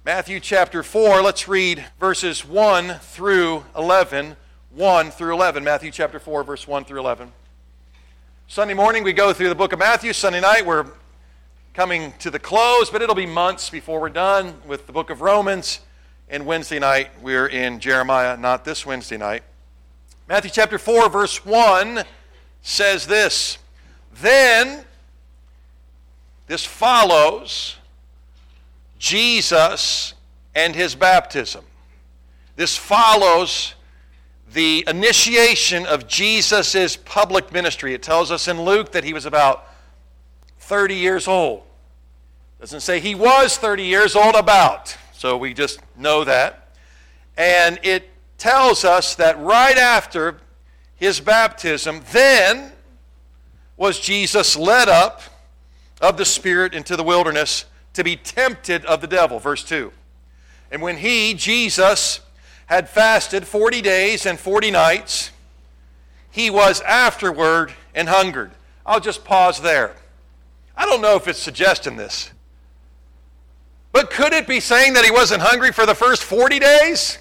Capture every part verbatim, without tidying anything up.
Matthew chapter four, let's read verses one through eleven. one through eleven. Matthew chapter four, verse one through eleven. Sunday morning we go through the book of Matthew. Sunday night we're coming to the close, but it'll be months before we're done with the book of Romans. And Wednesday night we're in Jeremiah, not this Wednesday night. Matthew chapter four, verse one says this: Then, this follows Jesus and his baptism. This follows the initiation of Jesus' public ministry. It tells us in Luke that he was about thirty years old. It doesn't say he was thirty years old about, so we just know that. And it tells us that right after his baptism, then was Jesus led up of the Spirit into the wilderness to be tempted of the devil. Verse two. And when he, Jesus, had fasted forty days and forty nights, he was afterward and hungered. I'll just pause there. I don't know if it's suggesting this, but could it be saying that he wasn't hungry for the first forty days?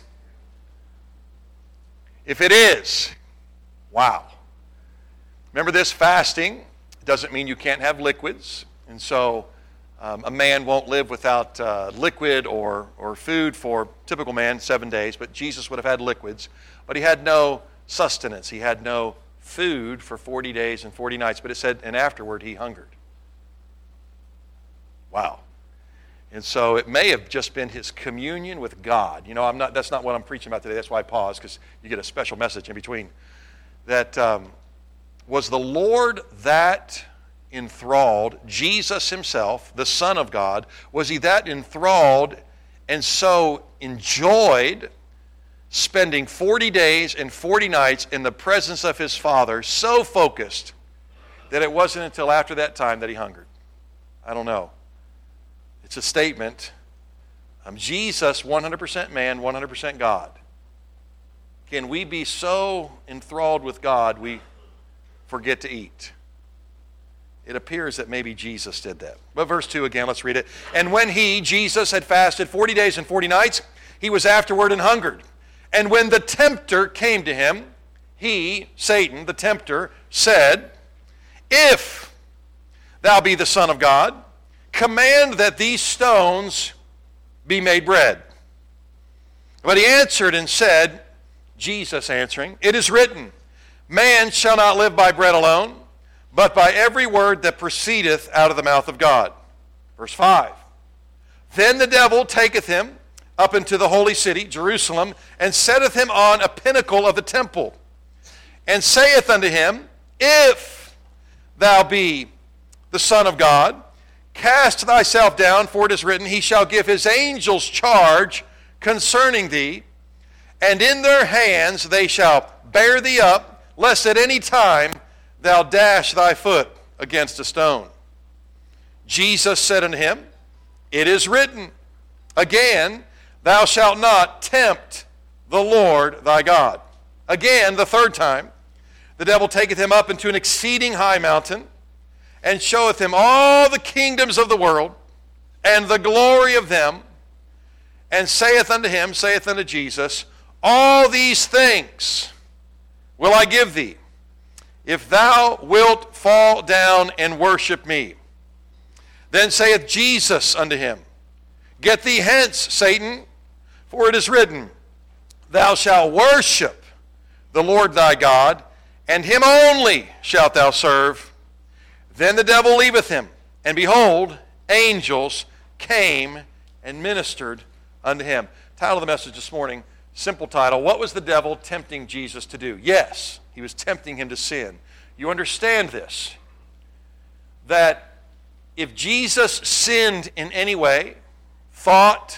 If it is, wow. Remember this, fasting doesn't mean you can't have liquids. And so um, a man won't live without uh, liquid or, or food for typical man seven days. But Jesus would have had liquids. But he had no sustenance. He had no food for forty days and forty nights. But it said, and afterward he hungered. Wow. And so it may have just been his communion with God. You know, I'm not. That's not what I'm preaching about today. That's why I pause, because you get a special message in between. That um, was the Lord that enthralled, Jesus himself, the Son of God, was he that enthralled and so enjoyed spending forty days and forty nights in the presence of his Father, so focused that it wasn't until after that time that he hungered? I don't know. It's a statement. Um, Jesus, one hundred percent man, one hundred percent God. Can we be so enthralled with God we forget to eat? It appears that maybe Jesus did that. But verse two again, let's read it. And when he, Jesus, had fasted forty days and forty nights, he was afterward and hungered. And when the tempter came to him, he, Satan, the tempter, said, If thou be the Son of God, command that these stones be made bread. But he answered and said, Jesus answering, It is written, Man shall not live by bread alone, but by every word that proceedeth out of the mouth of God. Verse five. Then the devil taketh him up into the holy city, Jerusalem, and setteth him on a pinnacle of the temple, and saith unto him, If thou be the Son of God, cast thyself down, for it is written, He shall give his angels charge concerning thee, and in their hands they shall bear thee up, lest at any time thou dash thy foot against a stone. Jesus said unto him, It is written, Again, thou shalt not tempt the Lord thy God. Again, the third time, the devil taketh him up into an exceeding high mountain, and showeth him all the kingdoms of the world, and the glory of them, and saith unto him, saith unto Jesus, All these things will I give thee, if thou wilt fall down and worship me. Then saith Jesus unto him, Get thee hence, Satan, for it is written, Thou shalt worship the Lord thy God, and him only shalt thou serve. Then the devil leaveth him, and behold, angels came and ministered unto him. Title of the message this morning, simple title, What was the devil tempting Jesus to do? Yes, he was tempting him to sin. You understand this, that if Jesus sinned in any way, thought,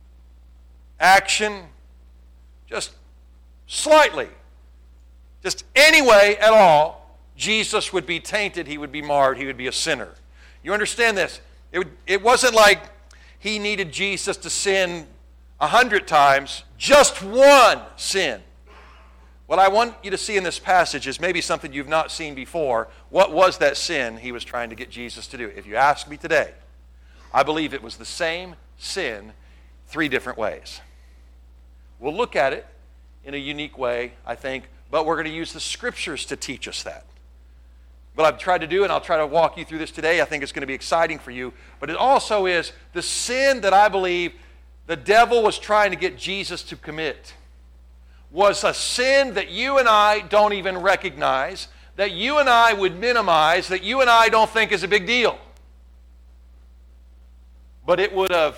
action, just slightly, just any way at all, Jesus would be tainted, he would be marred, he would be a sinner. You understand this? It, would, it wasn't like he needed Jesus to sin a hundred times, just one sin. What I want you to see in this passage is maybe something you've not seen before. What was that sin he was trying to get Jesus to do? If you ask me today, I believe it was the same sin three different ways. We'll look at it in a unique way, I think, but we're going to use the Scriptures to teach us that. What I've tried to do, and I'll try to walk you through this today, I think it's going to be exciting for you, but it also is the sin that I believe the devil was trying to get Jesus to commit was a sin that you and I don't even recognize, that you and I would minimize, that you and I don't think is a big deal. But it would have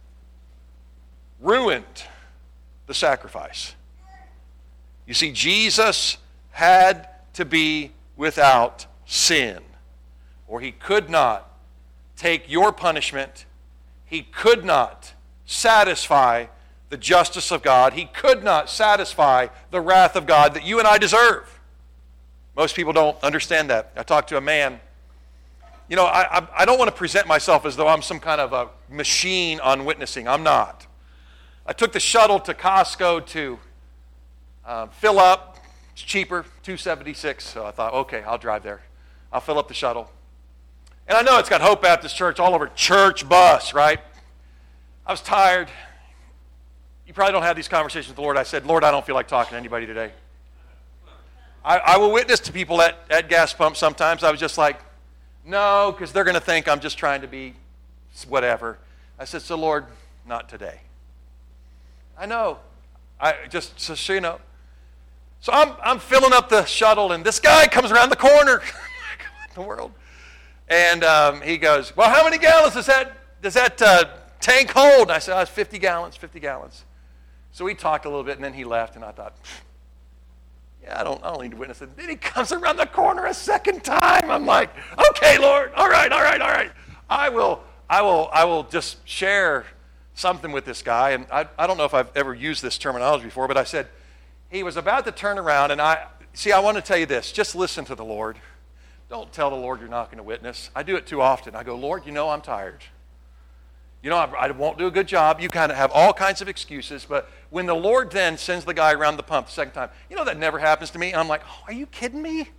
ruined the sacrifice. You see, Jesus had to be without sin, or he could not take your punishment. He could not satisfy the justice of God. He could not satisfy the wrath of God that you and I deserve. Most people don't understand that. I talked to a man. You know, I, I, I don't want to present myself as though I'm some kind of a machine on witnessing. I'm not. I took the shuttle to Costco to uh, fill up. It's cheaper, two seventy-six. So I thought, okay, I'll drive there. I'll fill up the shuttle. And I know it's got Hope Baptist Church all over, church bus, right? I was tired. You probably don't have these conversations with the Lord. I said, Lord, I don't feel like talking to anybody today. I, I will witness to people at, at gas pumps sometimes. I was just like, no, because they're going to think I'm just trying to be whatever. I said, so Lord, not today. I know. I just, so, so you know. So I'm, I'm filling up the shuttle, and this guy comes around the corner. What in the world? And um, he goes, well, how many gallons does that, does that uh, tank hold? And I said, oh, it's fifty gallons, fifty gallons. So we talked a little bit, and then he left, and I thought, yeah, I don't, I don't need to witness it. Then he comes around the corner a second time. I'm like, okay, Lord, all right, all right, all right. I will, I will, I will just share something with this guy. And I, I don't know if I've ever used this terminology before, but I said, he was about to turn around, and I, see, I want to tell you this. Just listen to the Lord. Don't tell the Lord you're not going to witness. I do it too often. I go, Lord, you know I'm tired. You know, I, I won't do a good job. You kind of have all kinds of excuses. But when the Lord then sends the guy around the pump the second time, you know that never happens to me. And I'm like, oh, are you kidding me? And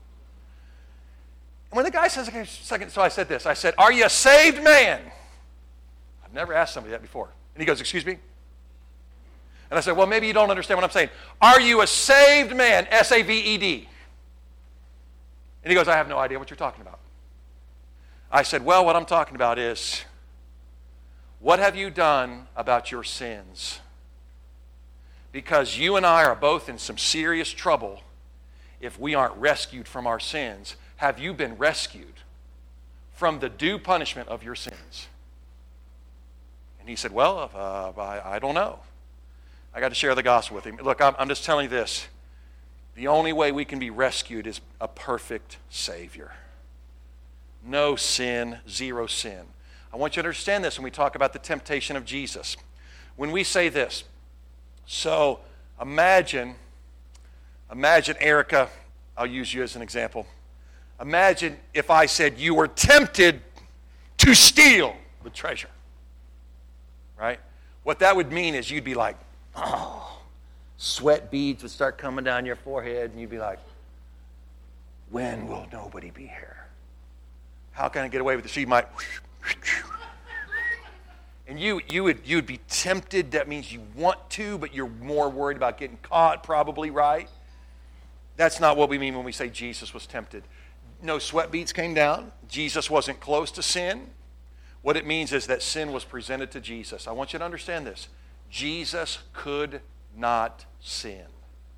when the guy says, okay, second, so I said this. I said, are you a saved man? I've never asked somebody that before. And he goes, excuse me? And I said, well, maybe you don't understand what I'm saying. Are you a saved man? S A V E D. And he goes, I have no idea what you're talking about. I said, well, what I'm talking about is, what have you done about your sins? Because you and I are both in some serious trouble if we aren't rescued from our sins. Have you been rescued from the due punishment of your sins? And he said, well, uh, I, I don't know. I got to share the gospel with him. Look, I'm, I'm just telling you this. The only way we can be rescued is a perfect Savior. No sin, zero sin. I want you to understand this when we talk about the temptation of Jesus. When we say this, so imagine, imagine Erica, I'll use you as an example. Imagine if I said you were tempted to steal the treasure, right? What that would mean is you'd be like, oh, sweat beads would start coming down your forehead, and you'd be like, when will nobody be here? How can I get away with this? So you might, and you you would you would be tempted. That means you want to, but you're more worried about getting caught, probably, right? That's not what we mean when we say Jesus was tempted. No sweat beads came down. Jesus wasn't close to sin. What it means is that sin was presented to Jesus. I want you to understand this. Jesus could not sin.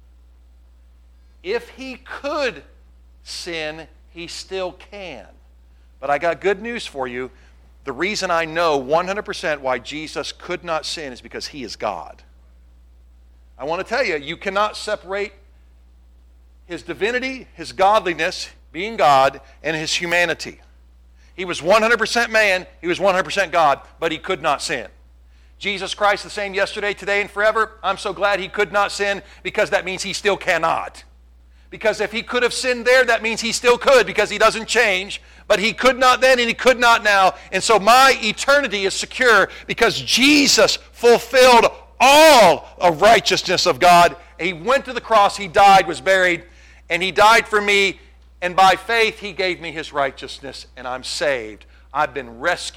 If he could sin, he still can. But I got good news for you. The reason I know one hundred percent why Jesus could not sin is because he is God. I want to tell you, you cannot separate his divinity, his godliness, being God, and his humanity. He was one hundred percent man, he was one hundred percent God, but he could not sin. Jesus Christ, the same yesterday, today, and forever. I'm so glad he could not sin, because that means he still cannot. Because if he could have sinned there, that means he still could, because he doesn't change. But he could not then, and he could not now. And so my eternity is secure because Jesus fulfilled all of righteousness of God. He went to the cross, he died, was buried, and he died for me. And by faith, he gave me his righteousness, and I'm saved. I've been rescued.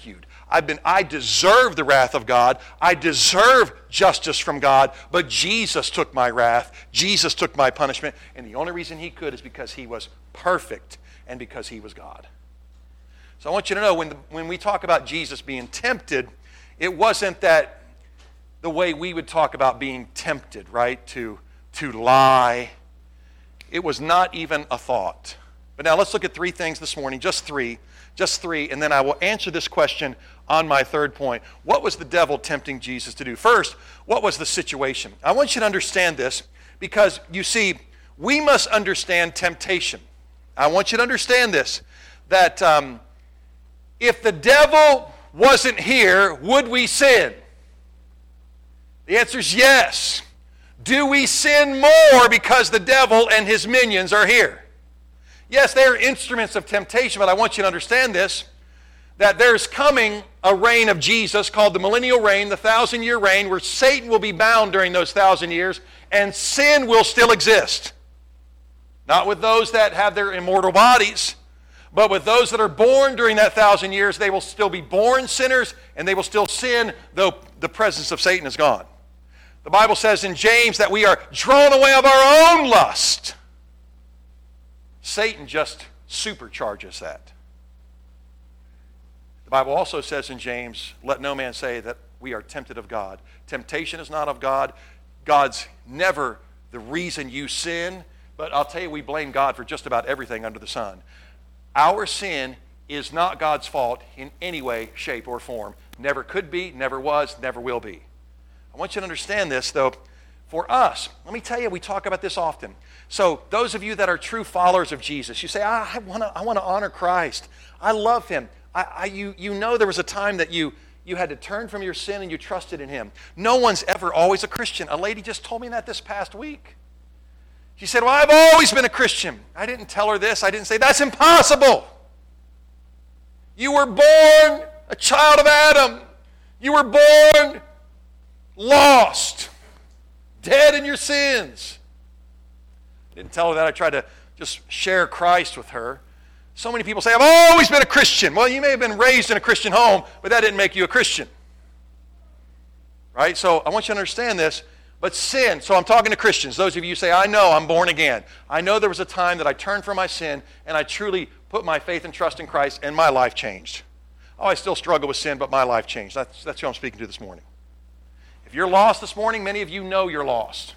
I've been, I deserve the wrath of God. I deserve justice from God, but Jesus took my wrath. Jesus took my punishment, and the only reason he could is because he was perfect and because he was God. So I want you to know, when, the, when we talk about Jesus being tempted, it wasn't that the way we would talk about being tempted, right? To, to lie. It was not even a thought. But now let's look at three things this morning, just three, just three, and then I will answer this question on my third point. What was the devil tempting Jesus to do? First, what was the situation? I want you to understand this because, you see, we must understand temptation. I want you to understand this, that um, if the devil wasn't here, would we sin? The answer is yes. Do we sin more because the devil and his minions are here? Yes, they are instruments of temptation, but I want you to understand this, that there's coming a reign of Jesus called the millennial reign, the thousand-year reign, where Satan will be bound during those thousand years, and sin will still exist. Not with those that have their immortal bodies, but with those that are born during that thousand years, they will still be born sinners, and they will still sin, though the presence of Satan is gone. The Bible says in James that we are drawn away of our own lust. Satan just supercharges that. The Bible also says in James, let no man say that we are tempted of God. Temptation is not of God. God's never the reason you sin, but I'll tell you, we blame God for just about everything under the sun. Our sin is not God's fault in any way, shape, or form. Never could be, never was, never will be. I want you to understand this, though. For us, let me tell you, we talk about this often. So those of you that are true followers of Jesus, you say, ah, I want to I want to honor Christ. I love him. I, I, you, you know there was a time that you, you had to turn from your sin and you trusted in him. No one's ever always a Christian. A lady just told me that this past week. She said, well, I've always been a Christian. I didn't tell her this. I didn't say, that's impossible. You were born a child of Adam. You were born lost, dead in your sins. I didn't tell her that. I tried to just share Christ with her. So many people say, I've always been a Christian. Well, you may have been raised in a Christian home, but that didn't make you a Christian. Right? So I want you to understand this. But sin, so I'm talking to Christians. Those of you who say, I know I'm born again. I know there was a time that I turned from my sin and I truly put my faith and trust in Christ and my life changed. Oh, I still struggle with sin, but my life changed. That's, that's who I'm speaking to this morning. If you're lost this morning, many of you know you're lost.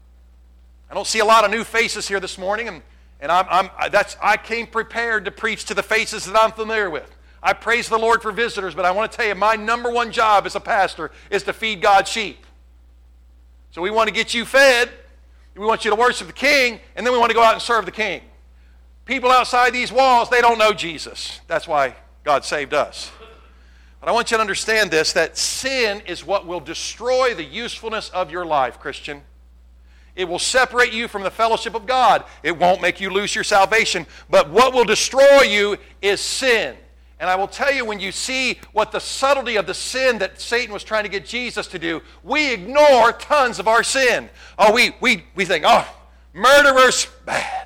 I don't see a lot of new faces here this morning, and, and I'm, I'm, that's, I came prepared to preach to the faces that I'm familiar with. I praise the Lord for visitors, but I want to tell you, my number one job as a pastor is to feed God's sheep. So we want to get you fed, we want you to worship the King, and then we want to go out and serve the King. People outside these walls, they don't know Jesus. That's why God saved us. But I want you to understand this, that sin is what will destroy the usefulness of your life, Christian. It will separate you from the fellowship of God. It won't make you lose your salvation. But what will destroy you is sin. And I will tell you, when you see what the subtlety of the sin that Satan was trying to get Jesus to do, we ignore tons of our sin. Oh, we, we, we think, oh, murderers, bad.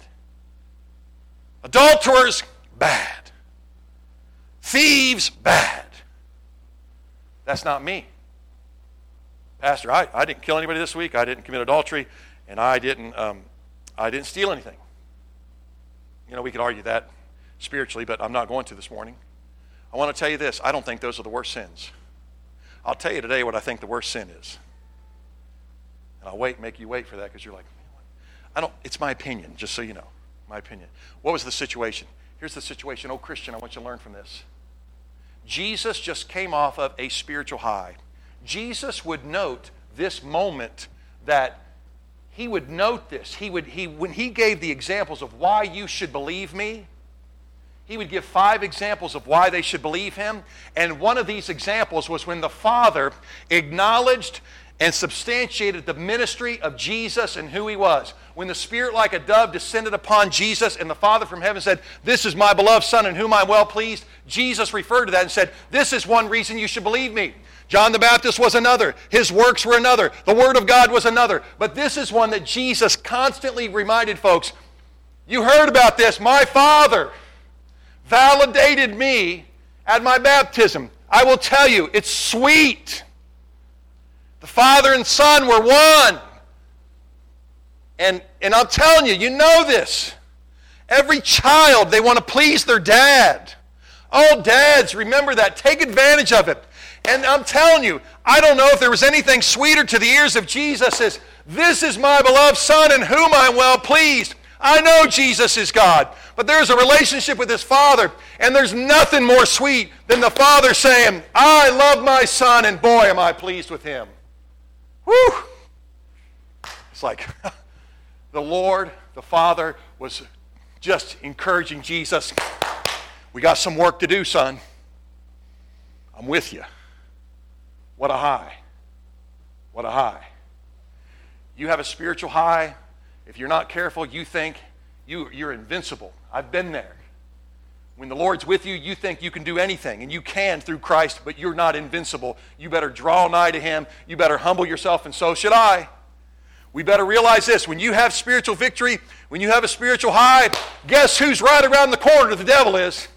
Adulterers, bad. Thieves, bad. That's not me. Pastor, I, I didn't kill anybody this week. I didn't commit adultery. And I didn't, um, I didn't steal anything. You know, we could argue that spiritually, but I'm not going to this morning. I want to tell you this. I don't think those are the worst sins. I'll tell you today what I think the worst sin is. And I'll wait, make you wait for that because you're like, I don't, it's my opinion, just so you know. My opinion. What was the situation? Here's the situation. Oh, Christian, I want you to learn from this. Jesus just came off of a spiritual high. Jesus would note this moment that he would note this. He would, he, when he gave the examples of why you should believe me, he would give five examples of why they should believe him. And one of these examples was when the Father acknowledged and substantiated the ministry of Jesus and who he was. When the Spirit like a dove descended upon Jesus and the Father from heaven said, this is my beloved Son in whom I'm well pleased, Jesus referred to that and said, this is one reason you should believe me. John the Baptist was another. His works were another. The Word of God was another. But this is one that Jesus constantly reminded folks, you heard about this. My Father validated me at my baptism. I will tell you, it's sweet. The Father and Son were one. And, and I'm telling you, you know this. Every child, they want to please their dad. Oh, dads, remember that. Take advantage of it. And I'm telling you, I don't know if there was anything sweeter to the ears of Jesus as, this is my beloved Son in whom I am well pleased. I know Jesus is God, but there's a relationship with his Father, and there's nothing more sweet than the Father saying, I love my Son, and boy, am I pleased with him. Whew! It's like the Lord, the Father, was just encouraging Jesus. We got some work to do, son. I'm with you. What a high. What a high. You have a spiritual high. If you're not careful, you think you, you're invincible. I've been there. When the Lord's with you, you think you can do anything, and you can through Christ, but you're not invincible. You better draw nigh to him. You better humble yourself, and so should I. We better realize this. When you have spiritual victory, when you have a spiritual high, guess who's right around the corner? The devil is.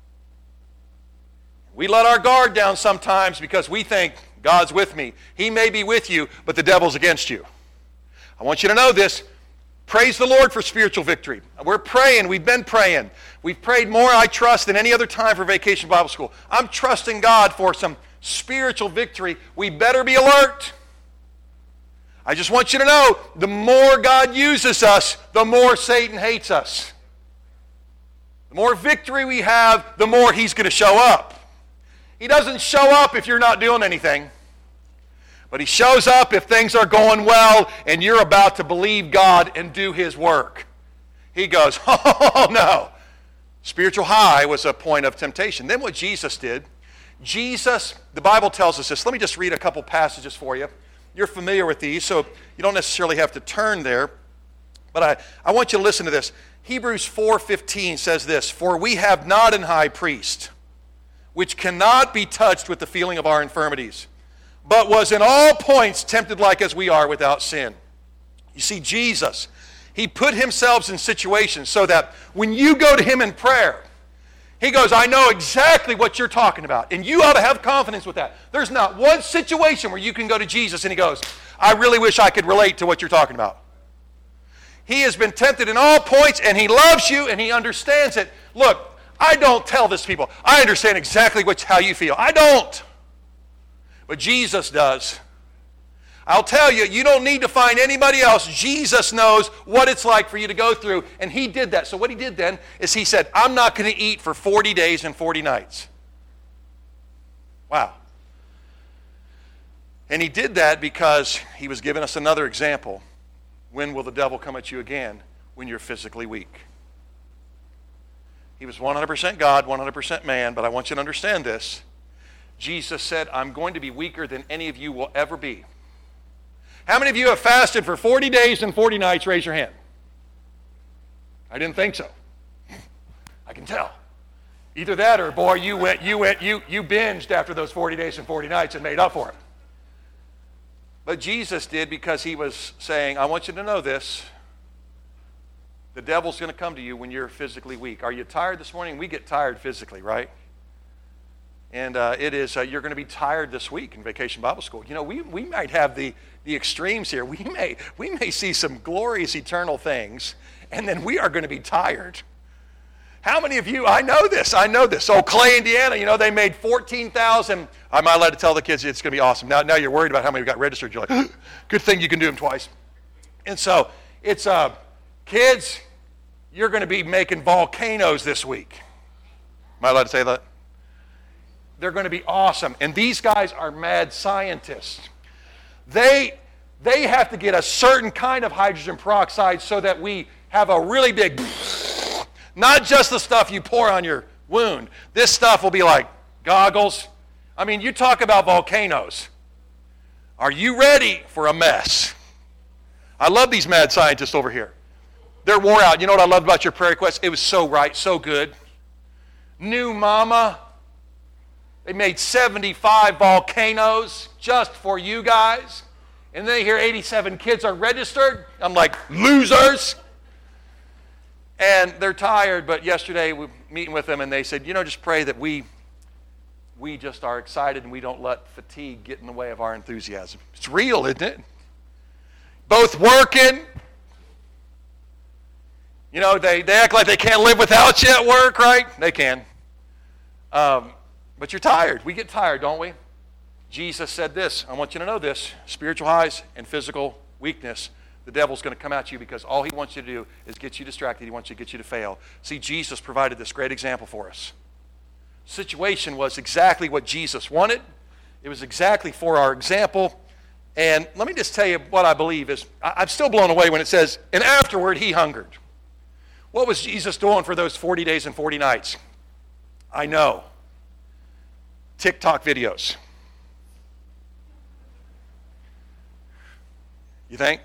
We let our guard down sometimes because we think, God's with me. He may be with you, but the devil's against you. I want you to know this. Praise the Lord for spiritual victory. We're praying. We've been praying. We've prayed more, I trust, than any other time for Vacation Bible School. I'm trusting God for some spiritual victory. We better be alert. I just want you to know, the more God uses us, the more Satan hates us. The more victory we have, the more he's going to show up. He doesn't show up if you're not doing anything. But he shows up if things are going well and you're about to believe God and do his work. He goes, oh no. Spiritual high was a point of temptation. Then what Jesus did, Jesus, the Bible tells us this. Let me just read a couple passages for you. You're familiar with these, so you don't necessarily have to turn there. But I, I want you to listen to this. Hebrews four fifteen says this, for we have not an high priest, which cannot be touched with the feeling of our infirmities, but was in all points tempted like as we are without sin. You see, Jesus, he put himself in situations so that when you go to him in prayer, he goes, I know exactly what you're talking about. And you ought to have confidence with that. There's not one situation where you can go to Jesus and he goes, I really wish I could relate to what you're talking about. He has been tempted in all points and he loves you and he understands it. Look, I don't tell this to people. I understand exactly what, how you feel. I don't. But Jesus does. I'll tell you, you don't need to find anybody else. Jesus knows what it's like for you to go through, and he did that. So what he did then is he said, I'm not going to eat for forty days and forty nights. Wow. And he did that because he was giving us another example. When will the devil come at you again? When you're physically weak. He was one hundred percent God, one hundred percent man, but I want you to understand this. Jesus said, I'm going to be weaker than any of you will ever be. How many of you have fasted for forty days and forty nights? Raise your hand. I didn't think so. I can tell. Either that or, boy, you went, you went, you, you binged after those forty days and forty nights and made up for it. But Jesus did because he was saying, I want you to know this. The devil's going to come to you when you're physically weak. Are you tired this morning? We get tired physically, right? And uh, it is, uh, you're going to be tired this week in Vacation Bible School. You know, we, we might have the, the extremes here. We may, we may see some glorious eternal things, and then we are going to be tired. How many of you, I know this, I know this. So Clay, Indiana, you know, they made fourteen thousand. I'm not allowed to tell the kids it's going to be awesome. Now, now you're worried about how many got registered. You're like, good thing you can do them twice. And so it's, uh, kids, you're going to be making volcanoes this week. Am I allowed to say that? They're going to be awesome. And these guys are mad scientists. They, they have to get a certain kind of hydrogen peroxide so that we have a really big, not just the stuff you pour on your wound. This stuff will be like goggles. I mean, you talk about volcanoes. Are you ready for a mess? I love these mad scientists over here. They're wore out. You know what I loved about your prayer request? It was so right, so good. New mama. They made seventy-five volcanoes just for you guys. And then here eighty-seven kids are registered. I'm like, losers. And they're tired, but yesterday we were meeting with them and they said, you know, just pray that we we just are excited and we don't let fatigue get in the way of our enthusiasm. It's real, isn't it? Both working. You know, they, they act like they can't live without you at work, right? They can. Um, but you're tired. We get tired, don't we? Jesus said this. I want you to know this. Spiritual highs and physical weakness. The devil's going to come at you because all he wants you to do is get you distracted. He wants you to get you to fail. See, Jesus provided this great example for us. Situation was exactly what Jesus wanted. It was exactly for our example. And let me just tell you what I believe is, I'm still blown away when it says, and afterward he hungered. What was Jesus doing for those forty days and forty nights? I know. TikTok videos. You think?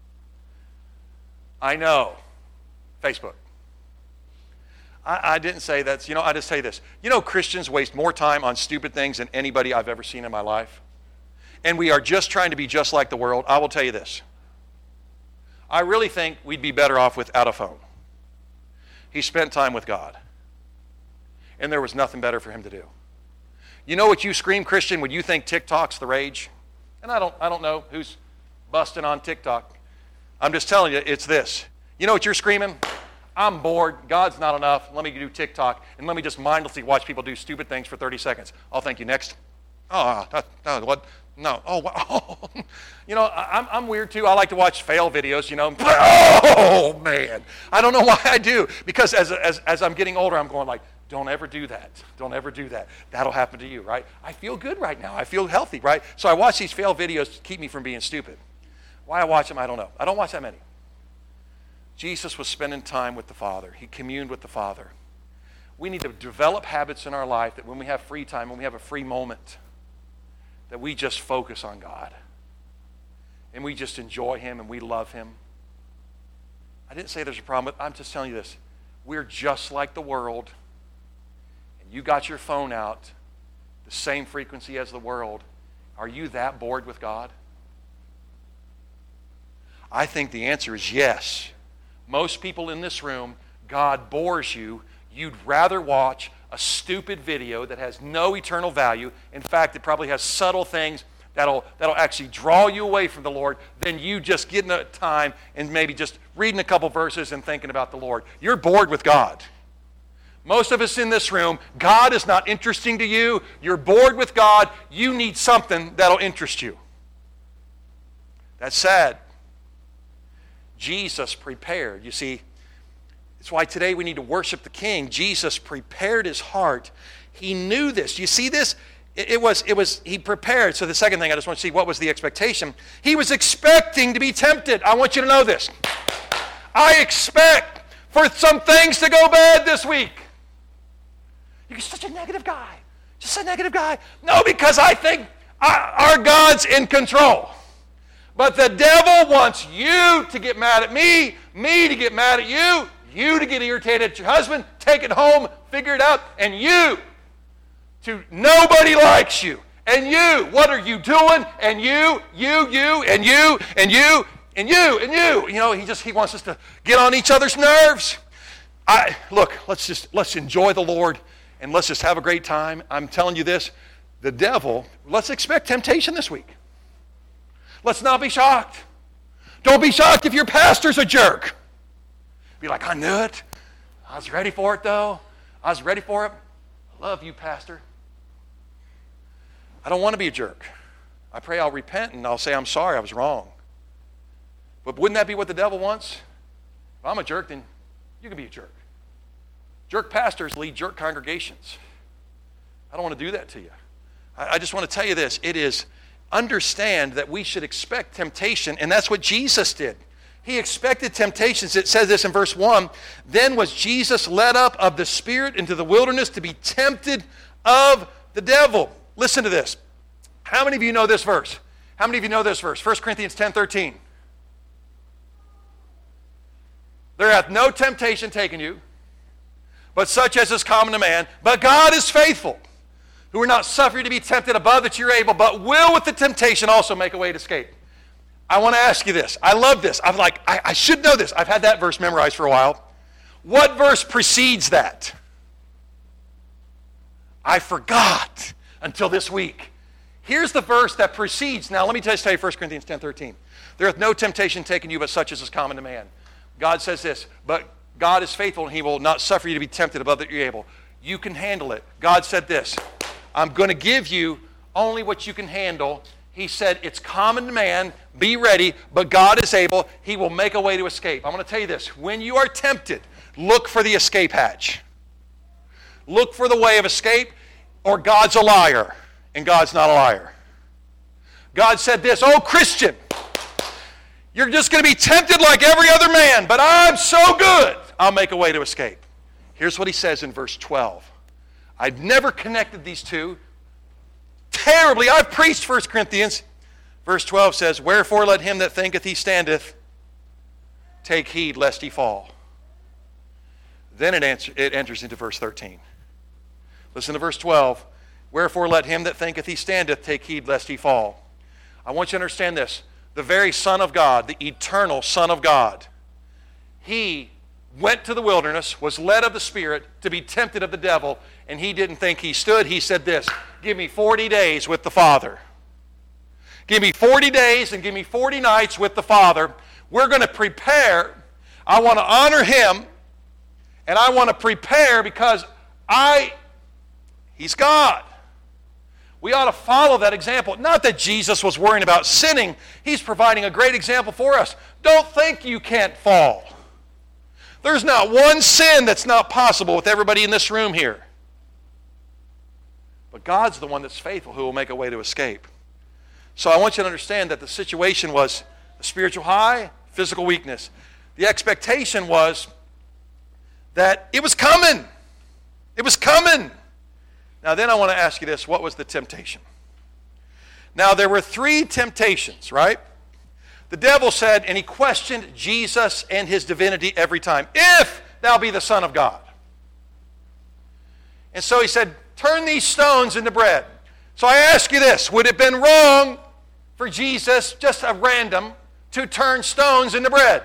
I know. Facebook. I, I didn't say that. You know, I just say this. You know, Christians waste more time on stupid things than anybody I've ever seen in my life. And we are just trying to be just like the world. I will tell you this. I really think we'd be better off without a phone. He spent time with God. And there was nothing better for him to do. You know what you scream, Christian, when you think TikTok's the rage? And I don't, I don't know who's busting on TikTok. I'm just telling you, it's this. You know what you're screaming? I'm bored. God's not enough. Let me do TikTok. And let me just mindlessly watch people do stupid things for thirty seconds. I'll thank you. Next. Oh, no, what? No. Oh, wow. You know, I'm, I'm weird too. I like to watch fail videos, you know. Oh, man. I don't know why I do. Because as, as, as I'm getting older, I'm going like, don't ever do that. Don't ever do that. That'll happen to you, right? I feel good right now. I feel healthy, right? So I watch these fail videos to keep me from being stupid. Why I watch them, I don't know. I don't watch that many. Jesus was spending time with the Father. He communed with the Father. We need to develop habits in our life that when we have free time, when we have a free moment, that we just focus on God. And we just enjoy Him and we love Him. I didn't say there's a problem, but I'm just telling you this. We're just like the world. And you got your phone out, the same frequency as the world. Are you that bored with God? I think the answer is yes. Most people in this room, God bores you. You'd rather watch a stupid video that has no eternal value. In fact, it probably has subtle things that'll, that'll actually draw you away from the Lord than you just getting a time and maybe just reading a couple verses and thinking about the Lord. You're bored with God. Most of us in this room, God is not interesting to you. You're bored with God. You need something that'll interest you. That's sad. Jesus prepared. You see, it's why today we need to worship the King. Jesus prepared his heart. He knew this. You see this? It, it was, it was, he prepared. So the second thing I just want to see, what was the expectation? He was expecting to be tempted. I want you to know this. I expect for some things to go bad this week. You're such a negative guy. Just a negative guy. No, because I think our God's in control. But the devil wants you to get mad at me, me to get mad at you, you to get irritated at your husband, take it home, figure it out, and you to nobody likes you. And you, what are you doing? And you, you, you, and you, and you, and you, and you. You know, he just he wants us to get on each other's nerves. I look, let's just let's enjoy the Lord and let's just have a great time. I'm telling you this, the devil, let's expect temptation this week. Let's not be shocked. Don't be shocked if your pastor's a jerk. Be like, I knew it. I was ready for it, though. I was ready for it. I love you, Pastor. I don't want to be a jerk. I pray I'll repent and I'll say, I'm sorry, I was wrong. But wouldn't that be what the devil wants? If I'm a jerk, then you can be a jerk. Jerk pastors lead jerk congregations. I don't want to do that to you. I, I just want to tell you this. It is... Understand that we should expect temptation, and that's what Jesus did. He expected temptations. It says this in verse one, then was Jesus led up of the Spirit into the wilderness to be tempted of the devil. Listen to this. How many of you know this verse? How many of you know this verse? First Corinthians ten thirteen. There hath no temptation taken you, but such as is common to man. But God is faithful, who are not suffering to be tempted above that you're able, but will with the temptation also make a way to escape. I want to ask you this. I love this. I'm like, I, I should know this. I've had that verse memorized for a while. What verse precedes that? I forgot. until this week. Here's the verse that precedes. Now, let me just tell you First Corinthians ten thirteen. There hath no temptation taken you but such as is common to man. God says this, but God is faithful and he will not suffer you to be tempted above that you're able. You can handle it. God said this, I'm going to give you only what you can handle. He said, it's common to man, be ready, but God is able. He will make a way to escape. I'm going to tell you this. When you are tempted, look for the escape hatch. Look for the way of escape, or God's a liar, and God's not a liar. God said this, oh Christian, you're just going to be tempted like every other man, but I'm so good, I'll make a way to escape. Here's what he says in verse twelve. I've never connected these two. Terribly, I've preached First Corinthians. Verse twelve says, wherefore let him that thinketh he standeth take heed lest he fall. Then it, answer, it enters into verse thirteen. Listen to verse twelve. Wherefore let him that thinketh he standeth take heed lest he fall. I want you to understand this. The very Son of God, the eternal Son of God, he went to the wilderness, was led of the Spirit to be tempted of the devil, and he didn't think he stood. He said this, give me forty days with the Father. Give me forty days and give me forty nights with the Father. We're going to prepare. I want to honor him, and I want to prepare because I, he's God. We ought to follow that example. Not that Jesus was worrying about sinning. He's providing a great example for us. Don't think you can't fall. There's not one sin that's not possible with everybody in this room here. But God's the one that's faithful who will make a way to escape. So I want you to understand that the situation was a spiritual high, physical weakness. The expectation was that it was coming. It was coming. Now then I want to ask you this, what was the temptation? Now there were three temptations, right? The devil said, and he questioned Jesus and his divinity every time, if thou be the Son of God. And so he said, turn these stones into bread. So I ask you this, would it have been wrong for Jesus, just a random, to turn stones into bread?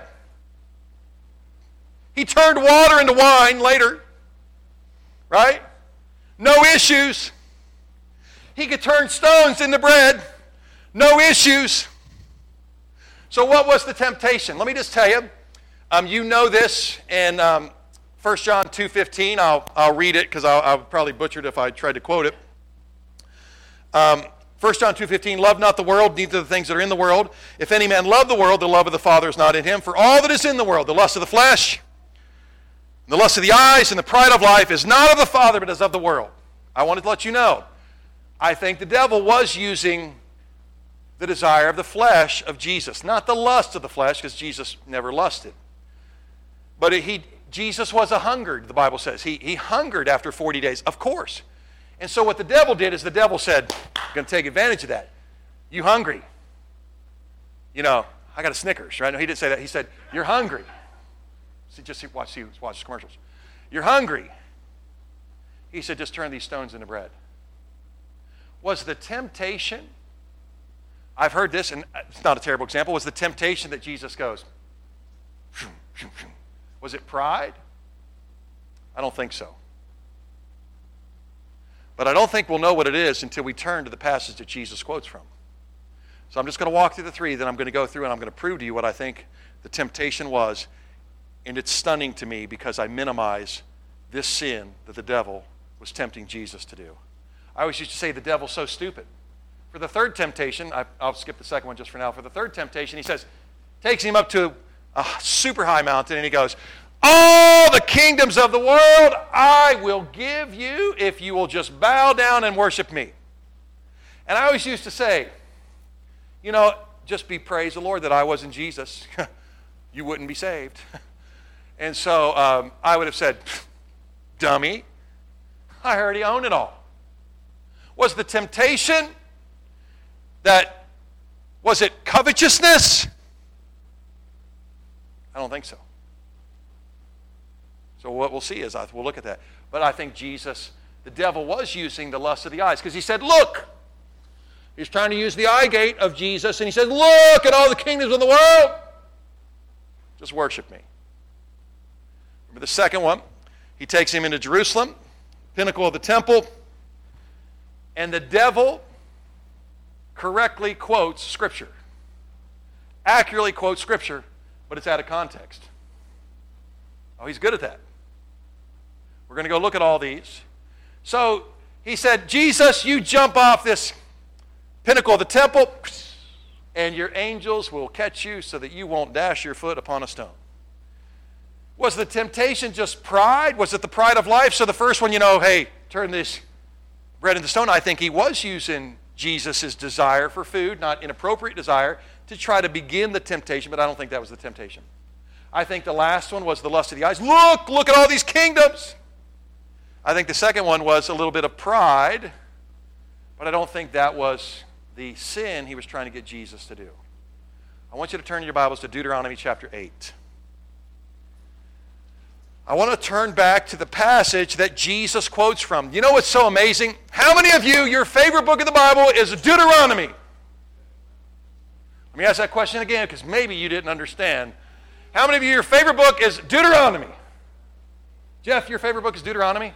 He turned water into wine later, right? No issues. He could turn stones into bread. No issues. So what was the temptation? Let me just tell you. Um, you know this in um, First John two fifteen. I'll, I'll read it because I'll, I'll probably butcher it if I tried to quote it. Um, First John two fifteen, love not the world, neither the things that are in the world. If any man love the world, the love of the Father is not in him. For all that is in the world, the lust of the flesh, the lust of the eyes, and the pride of life is not of the Father, but is of the world. I wanted to let you know, I think the devil was using the desire of the flesh of Jesus. Not the lust of the flesh, because Jesus never lusted. But he, Jesus was a hungered, the Bible says. He, he hungered after forty days, of course. And so what the devil did is the devil said, I'm going to take advantage of that. You hungry? You know, I got a Snickers, right? No, he didn't say that. He said, you're hungry. See, just watch, see, watch the commercials. You're hungry. He said, just turn these stones into bread. Was the temptation, I've heard this, and it's not a terrible example, was the temptation that Jesus goes, was it pride? I don't think so. But I don't think we'll know what it is until we turn to the passage that Jesus quotes from. So I'm just going to walk through the three, then I'm going to go through and I'm going to prove to you what I think the temptation was. And it's stunning to me because I minimize this sin that the devil was tempting Jesus to do. I always used to say the devil's so stupid. For the third temptation, I, I'll skip the second one just for now. For the third temptation, he says, takes him up to a super high mountain and he goes, all the kingdoms of the world I will give you if you will just bow down and worship me. And I always used to say, you know, just be praise the Lord that I wasn't Jesus. You wouldn't be saved. And so um, I would have said, dummy, I already own it all. Was the temptation that, was it covetousness? I don't think so. So what we'll see is, we'll look at that. But I think Jesus, the devil was using the lust of the eyes because he said, look. He's trying to use the eye gate of Jesus and he said, look at all the kingdoms of the world. Just worship me. Remember the second one? He takes him into Jerusalem, pinnacle of the temple. And the devil correctly quotes Scripture, accurately quotes Scripture, but it's out of context. Oh, he's good at that. We're going to go look at all these. So he said, Jesus, you jump off this pinnacle of the temple, and your angels will catch you so that you won't dash your foot upon a stone. Was the temptation just pride? Was it the pride of life? So the first one, you know, hey, turn this bread into stone. I think he was using Jesus' desire for food, not inappropriate desire, to try to begin the temptation, but I don't think that was the temptation. I think the last one was the lust of the eyes. Look, look at all these kingdoms. I think the second one was a little bit of pride, but I don't think that was the sin he was trying to get Jesus to do. I want you to turn your Bibles to Deuteronomy chapter eight. I want to turn back to the passage that Jesus quotes from. You know what's so amazing? How many of you, your favorite book of the Bible is Deuteronomy? Let me ask that question again because maybe you didn't understand. How many of you, your favorite book is Deuteronomy? Jeff, your favorite book is Deuteronomy?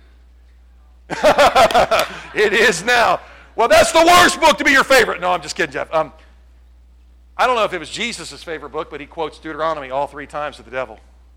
It is now. Well, that's the worst book to be your favorite. No, I'm just kidding, Jeff. Um, I don't know if it was Jesus' favorite book, but he quotes Deuteronomy all three times to the devil.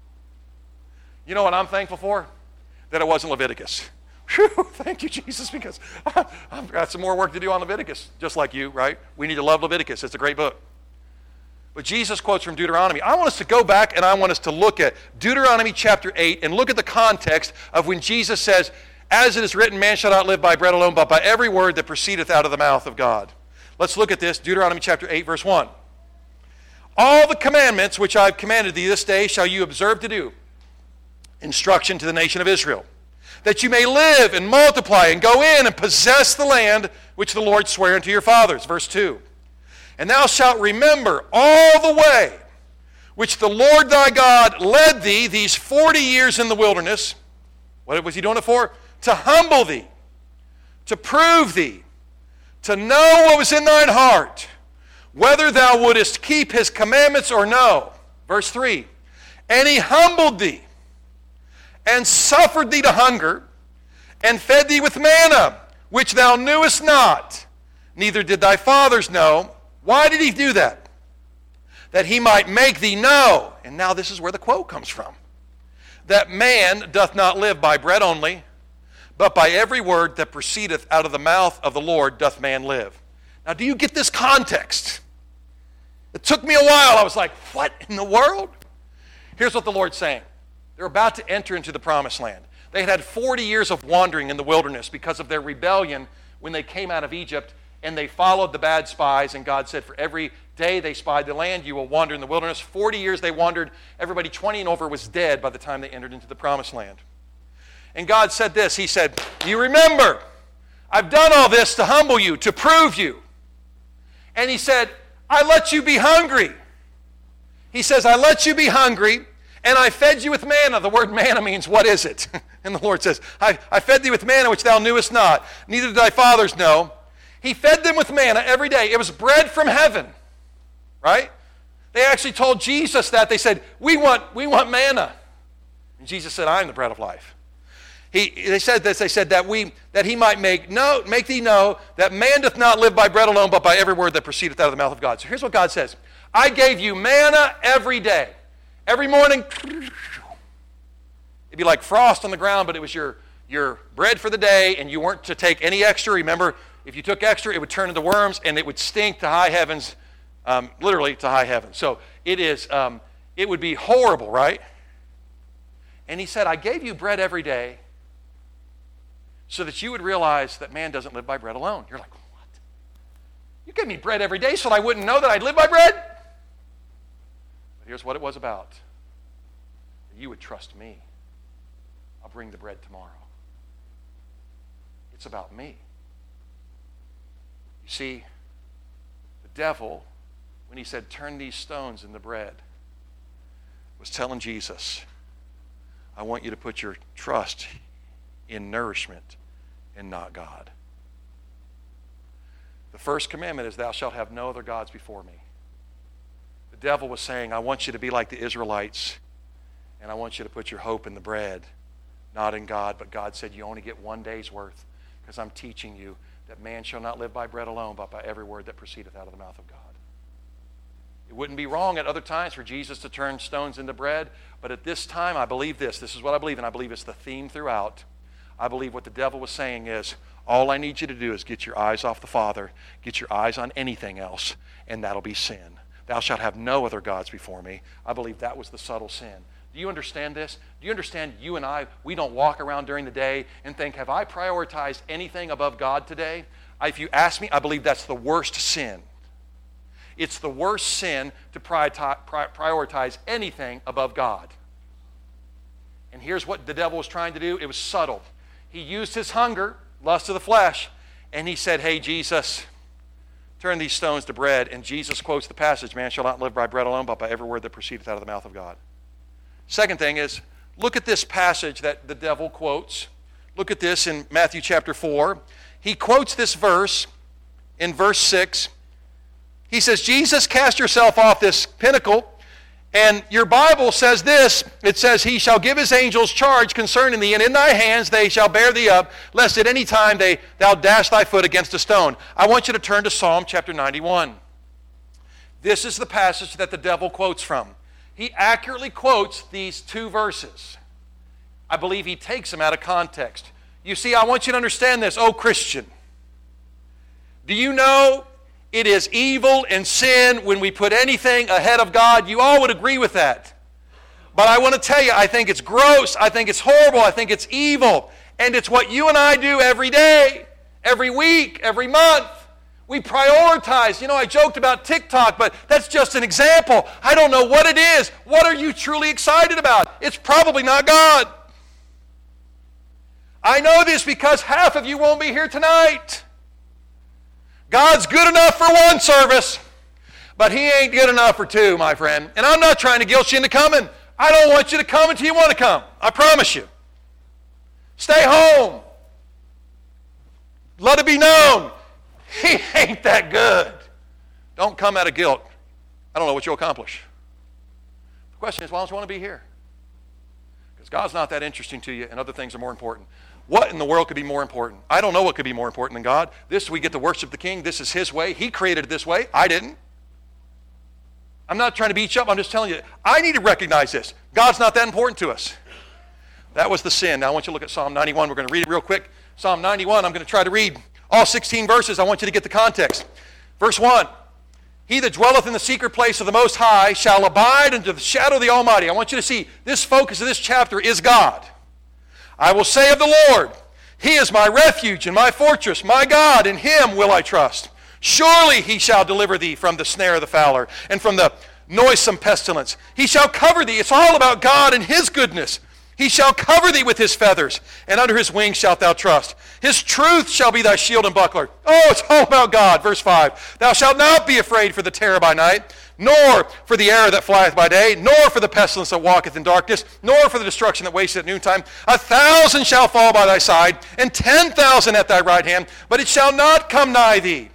You know what I'm thankful for? That it wasn't Leviticus. Whew, thank you, Jesus, because I've got some more work to do on Leviticus, just like you, right? We need to love Leviticus. It's a great book. But Jesus quotes from Deuteronomy. I want us to go back and I want us to look at Deuteronomy chapter eight and look at the context of when Jesus says, as it is written, man shall not live by bread alone, but by every word that proceedeth out of the mouth of God. Let's look at this, Deuteronomy chapter eight, verse one. All the commandments which I have commanded thee this day shall you observe to do. Instruction to the nation of Israel, that you may live and multiply and go in and possess the land which the Lord sware unto your fathers. Verse two. And thou shalt remember all the way which the Lord thy God led thee these forty years in the wilderness. What was he doing it for? To humble thee, to prove thee, to know what was in thine heart, whether thou wouldest keep his commandments or no. Verse three. And he humbled thee, and suffered thee to hunger, and fed thee with manna, which thou knewest not, neither did thy fathers know. Why did he do that? That he might make thee know, and now this is where the quote comes from, that man doth not live by bread only, but by every word that proceedeth out of the mouth of the Lord doth man live. Now, do you get this context? It took me a while. I was like, what in the world? Here's what the Lord's saying. They're about to enter into the promised land. They had had forty years of wandering in the wilderness because of their rebellion when they came out of Egypt, and they followed the bad spies, and God said, for every day they spied the land, you will wander in the wilderness. forty years they wandered. Everybody twenty and over was dead by the time they entered into the promised land. And God said this. He said, you remember, I've done all this to humble you, to prove you. And he said, I let you be hungry. He says, I let you be hungry, and I fed you with manna. The word manna means, what is it? And the Lord says, I, I fed thee with manna which thou knewest not, neither did thy fathers know. He fed them with manna every day. It was bread from heaven, right? They actually told Jesus that. They said, we want, we want manna. And Jesus said, I am the bread of life. He, they said this, they said that we that he might make know, make thee know that man doth not live by bread alone, but by every word that proceedeth out of the mouth of God. So here's what God says. I gave you manna every day. Every morning, it'd be like frost on the ground, but it was your, your bread for the day, and you weren't to take any extra. Remember, if you took extra, it would turn into worms, and it would stink to high heavens, um, literally to high heavens. So it is, um, it would be horrible, right? And he said, I gave you bread every day so that you would realize that man doesn't live by bread alone. You're like, what? You gave me bread every day so that I wouldn't know that I'd live by bread? But here's what it was about. You would trust me. I'll bring the bread tomorrow. It's about me. You see, the devil, when he said, turn these stones into bread, was telling Jesus, I want you to put your trust in nourishment and not God. The first commandment is, thou shalt have no other gods before me. The devil was saying, I want you to be like the Israelites, and I want you to put your hope in the bread, not in God. But God said, you only get one day's worth. because I'm teaching you that man shall not live by bread alone, but by every word that proceedeth out of the mouth of God. It wouldn't be wrong at other times for Jesus to turn stones into bread, but at this time, I believe this. This is what I believe, and I believe it's the theme throughout. I believe what the devil was saying is, all I need you to do is get your eyes off the Father, get your eyes on anything else, and that'll be sin. Thou shalt have no other gods before me. I believe that was the subtle sin. Do you understand this? Do you understand you and I, we don't walk around during the day and think, have I prioritized anything above God today? If you ask me, I believe that's the worst sin. It's the worst sin to prioritize anything above God. And here's what the devil was trying to do. It was subtle. He used his hunger, lust of the flesh, and he said, hey, Jesus, turn these stones to bread. And Jesus quotes the passage, man shall not live by bread alone, but by every word that proceedeth out of the mouth of God. Second thing is, look at this passage that the devil quotes. Look at this in Matthew chapter four. He quotes this verse in verse six. He says, Jesus, cast yourself off this pinnacle. And your Bible says this. It says, he shall give his angels charge concerning thee, and in thy hands they shall bear thee up, lest at any time they, thou dash thy foot against a stone. I want you to turn to Psalm chapter ninety-one. This is the passage that the devil quotes from. He accurately quotes these two verses. I believe he takes them out of context. You see, I want you to understand this, oh Christian. Do you know it is evil and sin when we put anything ahead of God? You all would agree with that. But I want to tell you, I think it's gross, I think it's horrible, I think it's evil. And it's what you and I do every day, every week, every month. We prioritize. You know, I joked about TikTok, but that's just an example. I don't know what it is. What are you truly excited about? It's probably not God. I know this because half of you won't be here tonight. God's good enough for one service, but He ain't good enough for two, my friend. And I'm not trying to guilt you into coming. I don't want you to come until you want to come. I promise you. Stay home. Let it be known. He ain't that good. Don't come out of guilt. I don't know what you'll accomplish. The question is, why don't you want to be here? Because God's not that interesting to you, and other things are more important. What in the world could be more important? I don't know what could be more important than God. This, we get to worship the King. This is His way. He created it this way. I didn't. I'm not trying to beat you up. I'm just telling you, I need to recognize this. God's not that important to us. That was the sin. Now I want you to look at Psalm ninety-one. We're going to read it real quick. Psalm ninety-one, I'm going to try to read all sixteen verses. I want you to get the context. Verse one, he that dwelleth in the secret place of the Most High shall abide under the shadow of the Almighty. I want you to see this focus of this chapter is God. I will say of the Lord, He is my refuge and my fortress, my God, in Him will I trust. Surely He shall deliver thee from the snare of the fowler and from the noisome pestilence. He shall cover thee. It's all about God and His goodness. He shall cover thee with His feathers, and under His wings shalt thou trust. His truth shall be thy shield and buckler. Oh, it's all about God. Verse five, thou shalt not be afraid for the terror by night, nor for the arrow that flieth by day, nor for the pestilence that walketh in darkness, nor for the destruction that wasteth at noontime. A thousand shall fall by thy side, and ten thousand at thy right hand, but it shall not come nigh thee.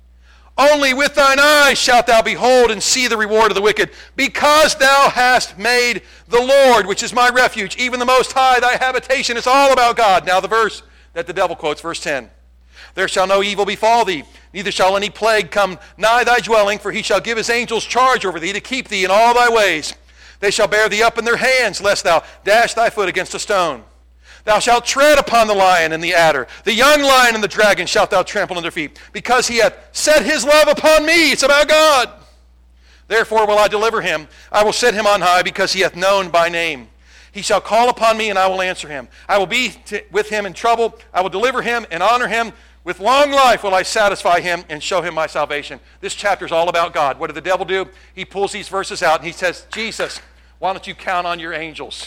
Only with thine eyes shalt thou behold and see the reward of the wicked, because thou hast made the Lord, which is my refuge, even the Most High, thy habitation. It's all about God. Now the verse that the devil quotes, verse ten. There shall no evil befall thee, neither shall any plague come nigh thy dwelling, for He shall give His angels charge over thee to keep thee in all thy ways. They shall bear thee up in their hands, lest thou dash thy foot against a stone. Thou shalt tread upon the lion and the adder. The young lion and the dragon shalt thou trample under feet. Because He hath set His love upon me. It's about God. Therefore will I deliver him. I will set him on high, because he hath known by name. He shall call upon me, and I will answer him. I will be t- with him in trouble. I will deliver him and honor him. With long life will I satisfy him and show him my salvation. This chapter is all about God. What did the devil do? He pulls these verses out, and he says, Jesus, why don't you count on your angels?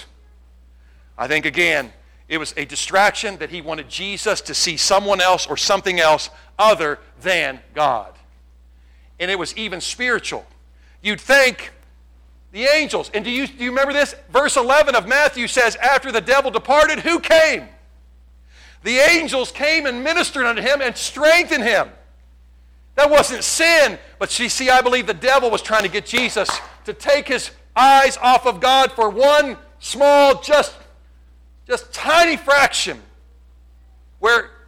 I think, again, it was a distraction that he wanted Jesus to see someone else or something else other than God. And it was even spiritual. You'd think the angels, and do you, do you remember this? Verse eleven of Matthew says, after the devil departed, who came? The angels came and ministered unto him and strengthened him. That wasn't sin, but you see, I believe the devil was trying to get Jesus to take his eyes off of God for one small, just, just tiny fraction, where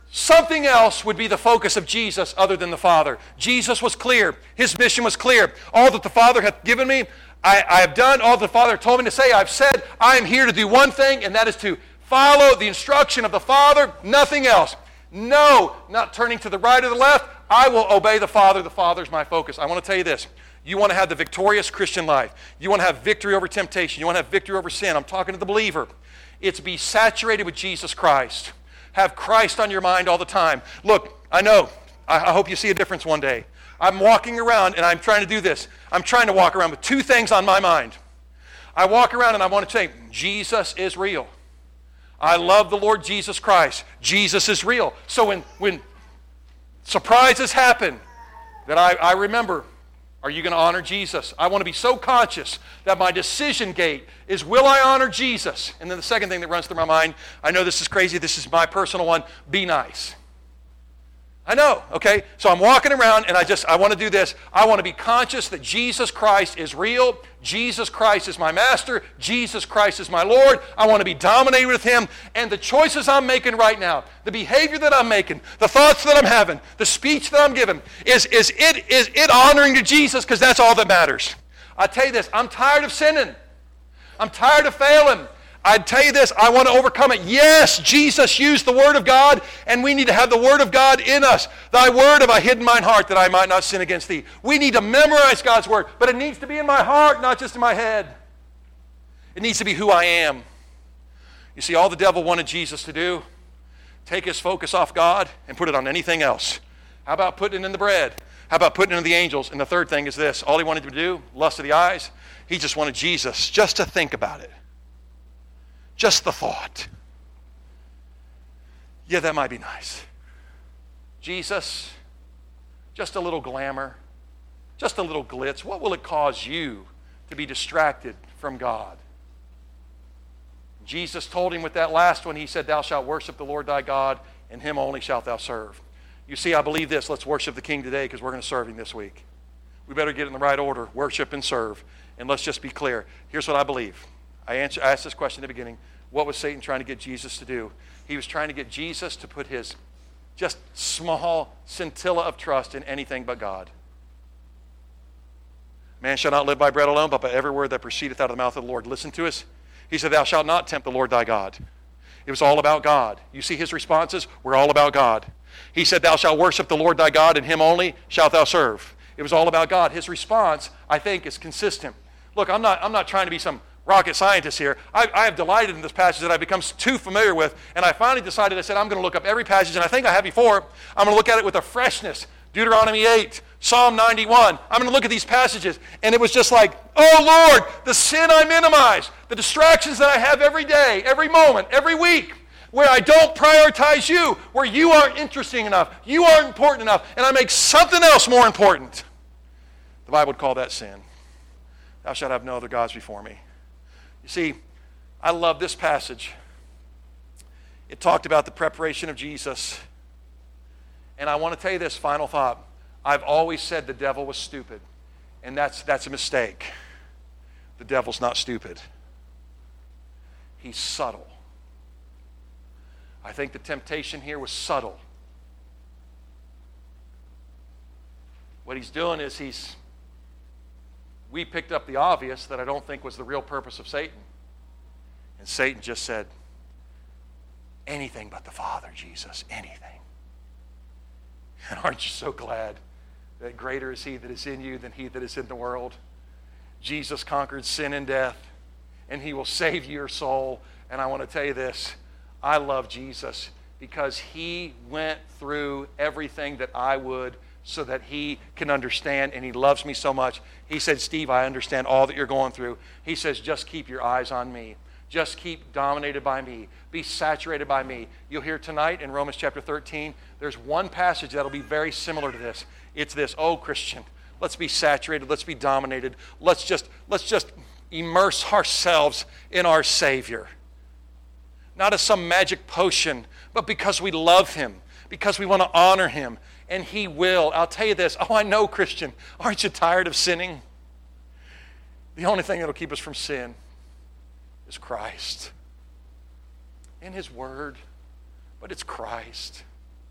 something else would be the focus of Jesus other than the Father. Jesus was clear. His mission was clear. All that the Father hath given me, I, I have done. All that the Father told me to say, I've said. I am here to do one thing, and that is to follow the instruction of the Father, nothing else. No, not turning to the right or the left. I will obey the Father. The Father's my focus. I want to tell you this. You want to have the victorious Christian life. You want to have victory over temptation. You want to have victory over sin. I'm talking to the believer. It's be saturated with Jesus Christ. Have Christ on your mind all the time. Look, I know. I hope you see a difference one day. I'm walking around and I'm trying to do this. I'm trying to walk around with two things on my mind. I walk around and I want to say, Jesus is real. I love the Lord Jesus Christ. Jesus is real. So when, when surprises happen, that I, I remember, are you going to honor Jesus? I want to be so conscious that my decision gate is, will I honor Jesus? And then the second thing that runs through my mind, I know this is crazy, this is my personal one, be nice. I know, okay? So I'm walking around and I just, I want to do this. I want to be conscious that Jesus Christ is real. Jesus Christ is my master. Jesus Christ is my Lord. I want to be dominated with Him. And the choices I'm making right now, the behavior that I'm making, the thoughts that I'm having, the speech that I'm giving, is, is, it, is it honoring to Jesus? Because that's all that matters. I tell you this, I'm tired of sinning. I'm tired of failing. I'd tell you this, I want to overcome it. Yes, Jesus used the Word of God, and we need to have the Word of God in us. Thy Word have I hid in mine heart, that I might not sin against Thee. We need to memorize God's Word, but it needs to be in my heart, not just in my head. It needs to be who I am. You see, all the devil wanted Jesus to do, take his focus off God and put it on anything else. How about putting it in the bread? How about putting it in the angels? And the third thing is this, all he wanted to do, lust of the eyes, he just wanted Jesus just to think about it. Just the thought. Yeah, that might be nice. Jesus, just a little glamour, just a little glitz. What will it cause you to be distracted from God? Jesus told him with that last one, he said, thou shalt worship the Lord thy God, and him only shalt thou serve. You see, I believe this. Let's worship the King today because we're going to serve him this week. We better get in the right order, worship and serve. And let's just be clear. Here's what I believe. I, answer, I asked this question at the beginning. What was Satan trying to get Jesus to do? He was trying to get Jesus to put his just small scintilla of trust in anything but God. Man shall not live by bread alone, but by every word that proceedeth out of the mouth of the Lord. Listen to us. He said, thou shalt not tempt the Lord thy God. It was all about God. You see his responses? We're all about God. He said, thou shalt worship the Lord thy God, and him only shalt thou serve. It was all about God. His response, I think, is consistent. Look, I'm not, I'm not trying to be some rocket scientist here. I, I have delighted in this passage that I've become too familiar with, and I finally decided, I said, I'm going to look up every passage, and I think I have before. I'm going to look at it with a freshness. Deuteronomy eight, Psalm ninety-one. I'm going to look at these passages, and it was just like, oh Lord, the sin I minimize, the distractions that I have every day, every moment, every week, where I don't prioritize you, where you aren't interesting enough, you aren't important enough, and I make something else more important. The Bible would call that sin. Thou shalt have no other gods before me. You see, I love this passage. It talked about the preparation of Jesus. And I want to tell you this final thought. I've always said the devil was stupid. And that's, that's a mistake. The devil's not stupid. He's subtle. I think the temptation here was subtle. What he's doing is he's we picked up the obvious that I don't think was the real purpose of Satan. And Satan just said, anything but the Father, Jesus, anything. And aren't you so glad that greater is he that is in you than he that is in the world? Jesus conquered sin and death, and he will save your soul. And I want to tell you this, I love Jesus because he went through everything that I would so that he can understand, and he loves me so much. He said, Steve, I understand all that you're going through. He says, just keep your eyes on me. Just keep dominated by me. Be saturated by me. You'll hear tonight in Romans chapter thirteen, there's one passage that'll be very similar to this. It's this, oh Christian, let's be saturated, let's be dominated. Let's just, let's just immerse ourselves in our Savior. Not as some magic potion, but because we love him, because we want to honor him. And he will. I'll tell you this. Oh, I know, Christian. Aren't you tired of sinning? The only thing that will keep us from sin is Christ. In his word. But it's Christ.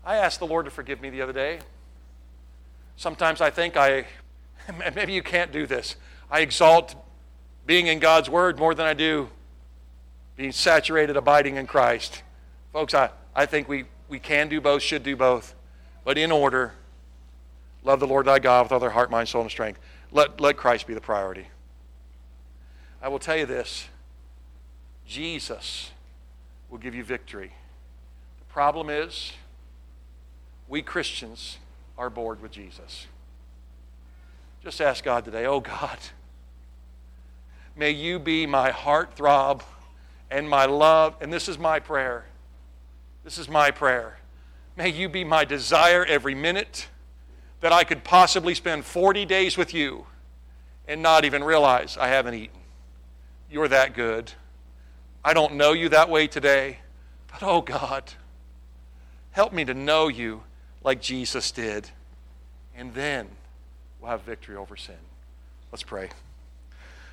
I asked the Lord to forgive me the other day. Sometimes I think I, maybe you can't do this. I exalt being in God's Word more than I do being saturated, abiding in Christ. Folks, I, I think we, we can do both, should do both. But in order, love the Lord thy God with all their heart, mind, soul, and strength. Let, let Christ be the priority. I will tell you this. Jesus will give you victory. The problem is, we Christians are bored with Jesus. Just ask God today, oh God, may you be my heartthrob and my love, and this is my prayer. This is my prayer. May you be my desire every minute, that I could possibly spend forty days with you and not even realize I haven't eaten. You're that good. I don't know you that way today, but oh God, help me to know you like Jesus did, and then we'll have victory over sin. Let's pray.